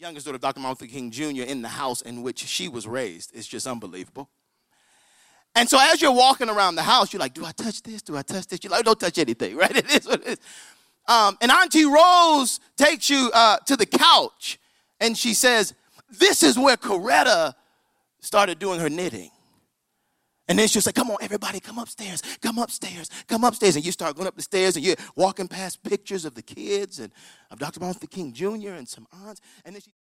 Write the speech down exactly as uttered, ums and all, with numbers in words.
youngest daughter of Doctor Martin Luther King Junior in the house in which she was raised. It's just unbelievable. And so as you're walking around the house, you're like, do I touch this? Do I touch this? You're like, don't touch anything, right? It is what it is. Um, and Auntie Rose takes you uh, to the couch, and she says, this is where Coretta started doing her knitting. And then she'll say, come on, everybody, come upstairs, come upstairs, come upstairs. And you start going up the stairs, and you're walking past pictures of the kids and of Doctor Martin Luther King Junior and some aunts. And then she